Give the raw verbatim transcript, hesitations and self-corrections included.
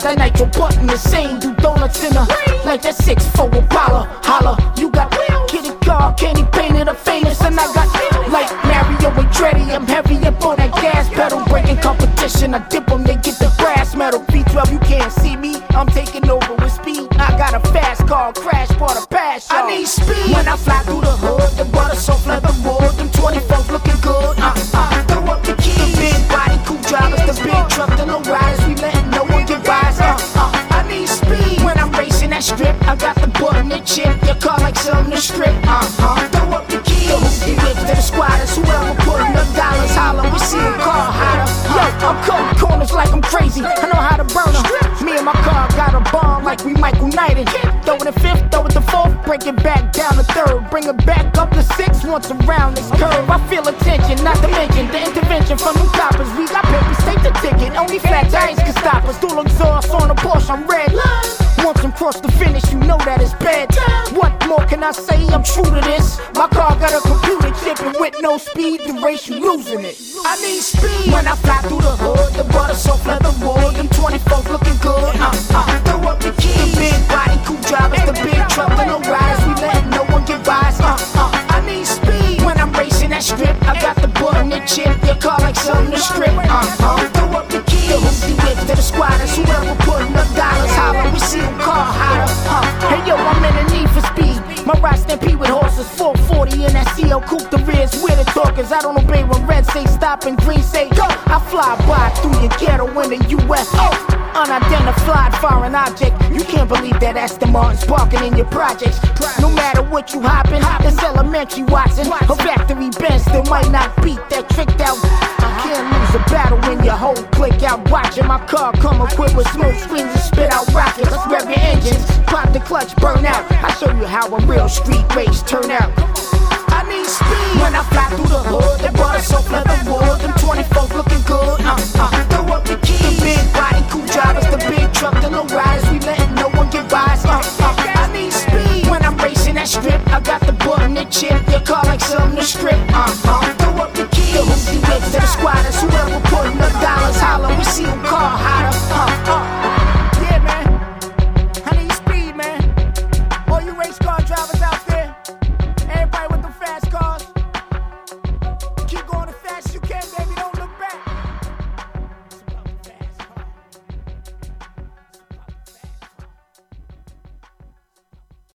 that nitro button the same. Do donuts in a like that six four Apollo. Holla, you got kitty car, candy painted, a famous, and I got like Mario and Dreddy. I'm heavy up on that gas pedal, breaking competition. I dip them, they get the brass metal. V twelve, you can't see me, I'm taking over with speed. I got a fast car, crash part of pass. I need speed when I fly through the hood. The butter soft leather wood, them twenty-fours looking good. Uh uh, throw up the keys. The big body, cool drivers, the big truck, the low riders. We letting no one get by us. Uh uh, I need speed when I'm racing that strip. I got the button and chip, your car like something to strip. Uh huh, throw up the keys. The hoopty whips to the squatters, whoever putting up dollars, holler. We see a car hotter. Yo, I'm cutting corners like I'm crazy. I know how to burn them. Me and my car got a bomb like we Michael Knighted. Throw it to fifth, throw it to fourth, break it back down to third, bring it back up to six once around this curve. I feel attention, not to mention the intervention from them coppers. We got papers, take the ticket. Only flat tires can stop us. Dual exhaust on a Porsche, I'm red. Once I'm cross the finish, you know that it's bad. What more can I say? I'm true to this. My car got a computer chip, and with no speed, the race you losing it. I need speed when I fly through the hood. The butter soft leather wood, them twenty-fours looking good. Uh uh, throw up the keys. The big body, cool drivers, the big truck, the low riders. We letting no one get by us. Uh uh, I need speed when I'm racing that strip. I got the button and chip, your car like something to strip. Uh uh, throw up the keys. The hoopty whips to the squatters, whoever putting up dollars, holler. We see them car hotter. Uh, hey yo, I'm in the need for speed. My ride stampede with horses, four forty in that C L coupe. The rear's where the talkers. I don't obey when red say stop and green say go. I fly by through your ghetto in the U S O. Unidentified foreign object. You can't believe that Aston Martin's parking in your projects. No matter what you hoppin', it's elementary Watson. A factory Benz still might not beat that tricked out. I can't lose a battle when your whole click out watching. My car come equipped with smoke screens and spit out rockets. Let's rev your engines, pop the clutch, burn out. I show you how a real street race turn out. I need speed when I fly through the